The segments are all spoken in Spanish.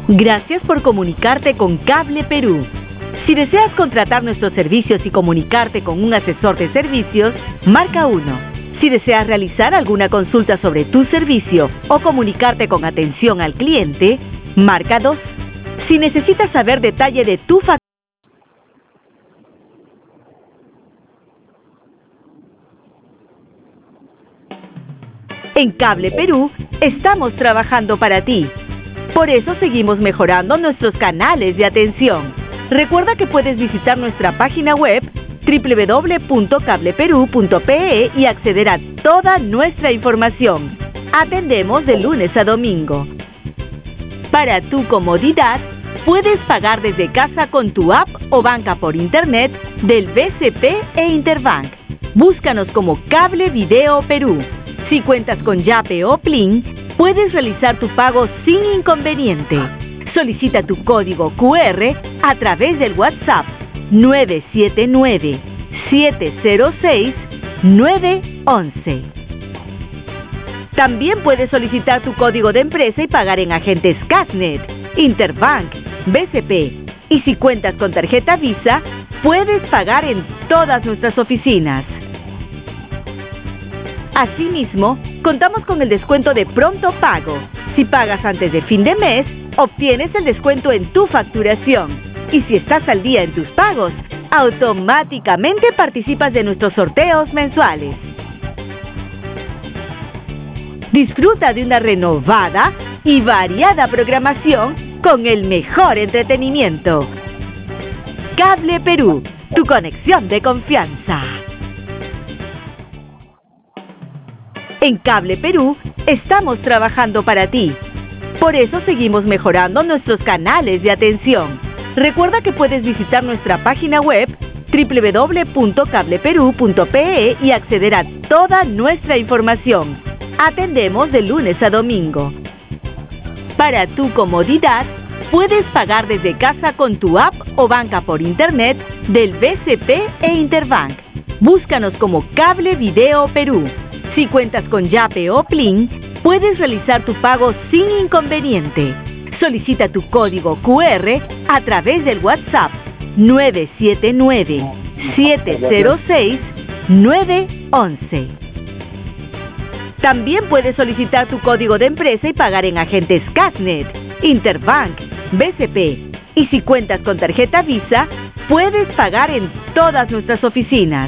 Gracias por comunicarte con Cable Perú. Si deseas contratar nuestros servicios y comunicarte con un asesor de servicios, marca 1. Si deseas realizar alguna consulta sobre tu servicio o comunicarte con atención al cliente, marca 2. Si necesitas saber detalle de tu factura, en Cable Perú estamos trabajando para ti. Por eso seguimos mejorando nuestros canales de atención. Recuerda que puedes visitar nuestra página web www.cableperú.pe y acceder a toda nuestra información. Atendemos de lunes a domingo. Para tu comodidad, puedes pagar desde casa con tu app o banca por internet del BCP e Interbank. Búscanos como Cable Video Perú. Si cuentas con Yape o Plin, puedes realizar tu pago sin inconveniente. Solicita tu código QR a través del WhatsApp 979-706-911. También puedes solicitar tu código de empresa y pagar en agentes Casnet, Interbank, BCP. Y si cuentas con tarjeta Visa, puedes pagar en todas nuestras oficinas. Asimismo, contamos con el descuento de pronto pago. Si pagas antes de fin de mes, obtienes el descuento en tu facturación. Y si estás al día en tus pagos, automáticamente participas de nuestros sorteos mensuales. Disfruta de una renovada y variada programación con el mejor entretenimiento. Cable Perú, tu conexión de confianza. En Cable Perú estamos trabajando para ti. Por eso seguimos mejorando nuestros canales de atención. Recuerda que puedes visitar nuestra página web www.cableperú.pe y acceder a toda nuestra información. Atendemos de lunes a domingo. Para tu comodidad, puedes pagar desde casa con tu app o banca por internet del BCP e Interbank. Búscanos como Cable Video Perú. Si cuentas con Yape o Plin, puedes realizar tu pago sin inconveniente. Solicita tu código QR a través del WhatsApp 979-706-911. También puedes solicitar tu código de empresa y pagar en agentes Casnet, Interbank, BCP. Y si cuentas con tarjeta Visa, puedes pagar en todas nuestras oficinas.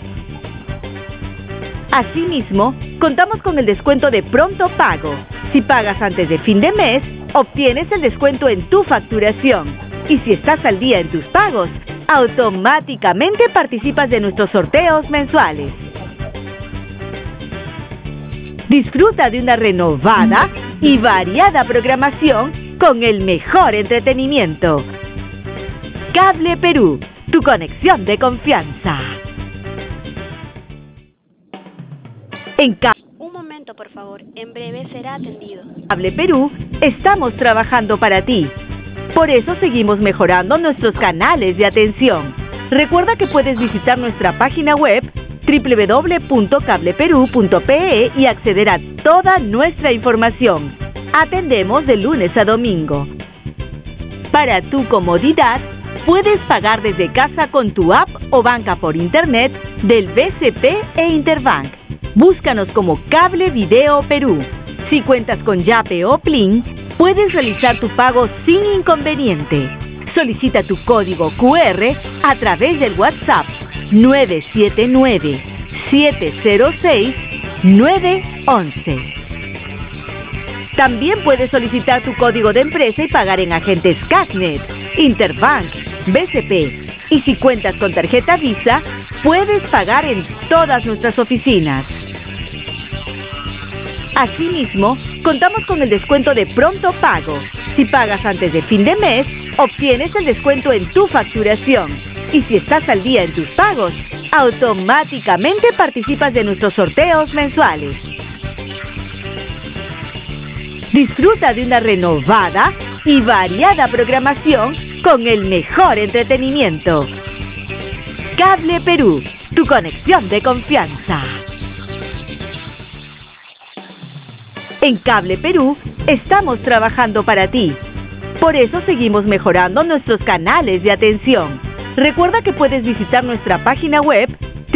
Asimismo, contamos con el descuento de pronto pago. Si pagas antes de fin de mes, obtienes el descuento en tu facturación. Y si estás al día en tus pagos, automáticamente participas de nuestros sorteos mensuales. Disfruta de una renovada y variada programación con el mejor entretenimiento. Cable Perú, tu conexión de confianza. Un momento, por favor. En breve será atendido. Cable Perú, estamos trabajando para ti. Por eso seguimos mejorando nuestros canales de atención. Recuerda que puedes visitar nuestra página web www.cableperú.pe y acceder a toda nuestra información. Atendemos de lunes a domingo. Para tu comodidad, puedes pagar desde casa con tu app o banca por internet del BCP e Interbank. Búscanos como Cable Video Perú. Si cuentas con Yape o Plin, puedes realizar tu pago sin inconveniente. Solicita tu código QR a través del WhatsApp 979-706-911. También puedes solicitar tu código de empresa y pagar en agentes Casnet, Interbank, BCP. Y si cuentas con tarjeta Visa, puedes pagar en todas nuestras oficinas. Asimismo, contamos con el descuento de pronto pago. Si pagas antes de fin de mes, obtienes el descuento en tu facturación. Y si estás al día en tus pagos, automáticamente participas de nuestros sorteos mensuales. Disfruta de una renovada y variada programación con el mejor entretenimiento. Cable Perú, tu conexión de confianza. En Cable Perú estamos trabajando para ti. Por eso seguimos mejorando nuestros canales de atención. Recuerda que puedes visitar nuestra página web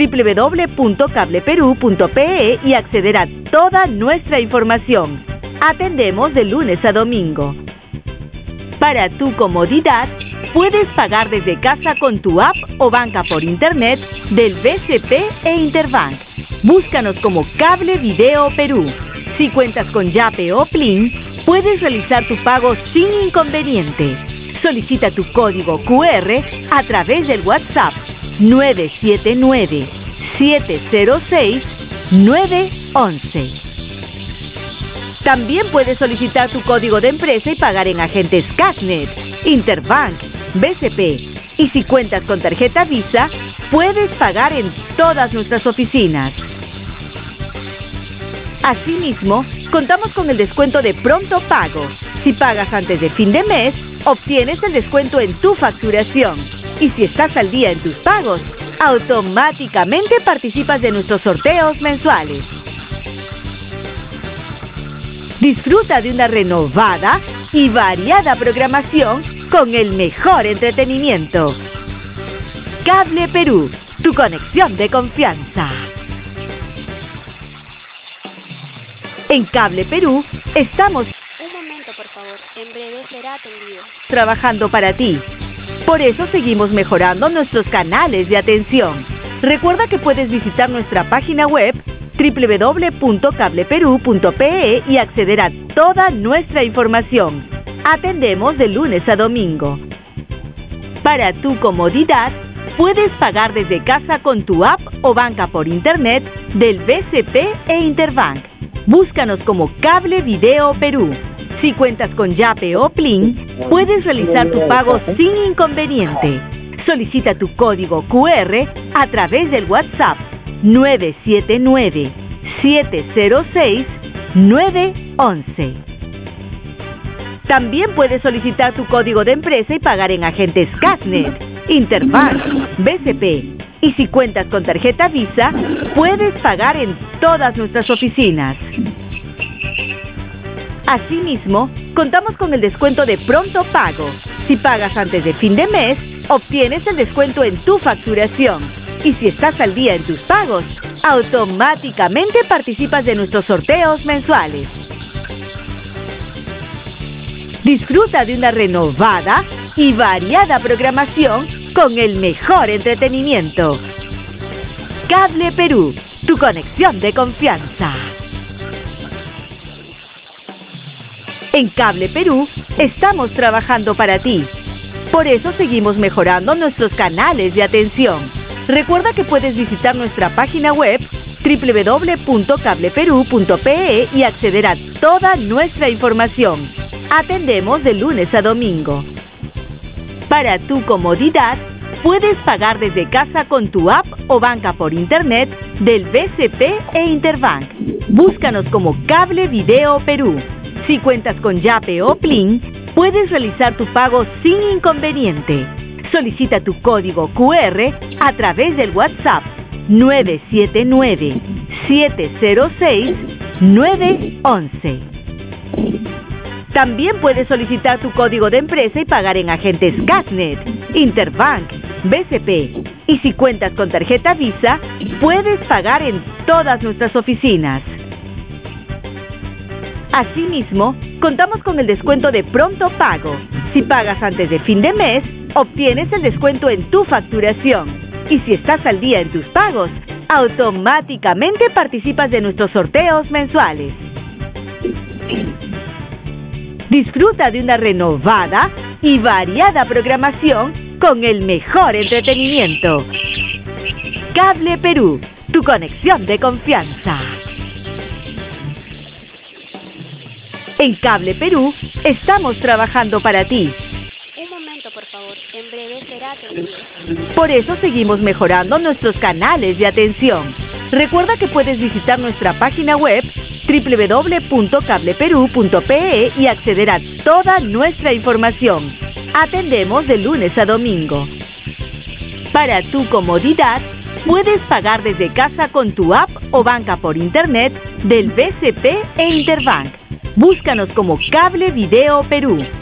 www.cableperú.pe y acceder a toda nuestra información. Atendemos de lunes a domingo. Para tu comodidad, puedes pagar desde casa con tu app o banca por internet del BCP e Interbank. Búscanos como Cable Video Perú. Si cuentas con Yape o Plin, puedes realizar tu pago sin inconveniente. Solicita tu código QR a través del WhatsApp 979-706-911. También puedes solicitar tu código de empresa y pagar en agentes Cashnet, Interbank, BCP. Y si cuentas con tarjeta Visa, puedes pagar en todas nuestras oficinas. Asimismo, contamos con el descuento de pronto pago. Si pagas antes de fin de mes, obtienes el descuento en tu facturación. Y si estás al día en tus pagos, automáticamente participas de nuestros sorteos mensuales. Disfruta de una renovada y variada programación con el mejor entretenimiento. Cable Perú, tu conexión de confianza. En Cable Perú estamos Un momento, por favor. En breve será atendido. trabajando para ti. Por eso seguimos mejorando nuestros canales de atención. Recuerda que puedes visitar nuestra página web www.cableperú.pe y acceder a toda nuestra información. Atendemos de lunes a domingo. Para tu comodidad, puedes pagar desde casa con tu app o banca por internet del BCP e Interbank. Búscanos como Cable Video Perú. Si cuentas con Yape o Plin, puedes realizar tu pago sin inconveniente. Solicita tu código QR a través del WhatsApp 979-706-911. También puedes solicitar tu código de empresa y pagar en agentes Cashnet, Interbank, BCP. Y si cuentas con tarjeta Visa, puedes pagar en todas nuestras oficinas. Asimismo, contamos con el descuento de pronto pago. Si pagas antes de fin de mes, obtienes el descuento en tu facturación. Y si estás al día en tus pagos, automáticamente participas de nuestros sorteos mensuales. Disfruta de una renovada y variada programación con el mejor entretenimiento. Cable Perú, tu conexión de confianza. En Cable Perú estamos trabajando para ti. Por eso seguimos mejorando nuestros canales de atención. Recuerda que puedes visitar nuestra página web www.cableperú.pe y acceder a toda nuestra información. Atendemos de lunes a domingo. Para tu comodidad, puedes pagar desde casa con tu app o banca por internet del BCP e Interbank. Búscanos como Cable Video Perú. Si cuentas con Yape o Plin, puedes realizar tu pago sin inconveniente. Solicita tu código QR a través del WhatsApp 979-706-911. También puedes solicitar tu código de empresa y pagar en agentes Cashnet, Interbank, BCP. Y si cuentas con tarjeta Visa, puedes pagar en todas nuestras oficinas. Asimismo, contamos con el descuento de pronto pago. Si pagas antes de fin de mes, obtienes el descuento en tu facturación. Y si estás al día en tus pagos, automáticamente participas de nuestros sorteos mensuales. Disfruta de una renovada y variada programación con el mejor entretenimiento. Cable Perú, tu conexión de confianza. En Cable Perú estamos trabajando para ti. Un momento, por favor. En breve será atendido. Por eso seguimos mejorando nuestros canales de atención. Recuerda que puedes visitar nuestra página web www.cableperú.pe y acceder a toda nuestra información. Atendemos de lunes a domingo. Para tu comodidad, puedes pagar desde casa con tu app o banca por internet del BCP e Interbank. Búscanos como Cable Video Perú.